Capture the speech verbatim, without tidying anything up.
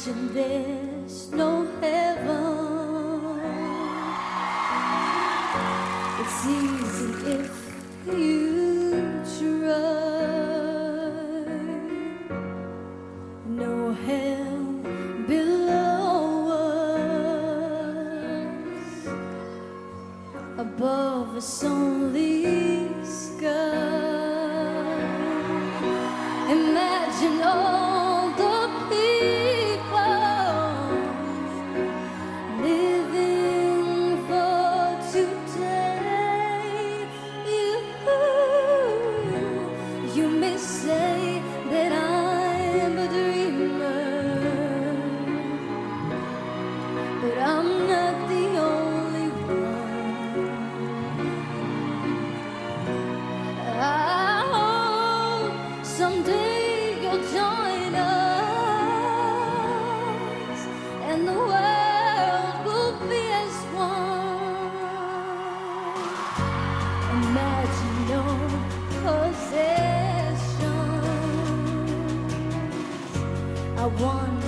Imagine there's no heaven. It's easy if you try. No hell below us, above us only sky. Imagine all the people living for today. You, you may say that I'm a dreamer, but I'm not the only one. I hope someday you'll join us, and the world will be as one. Imagine no possessions. I want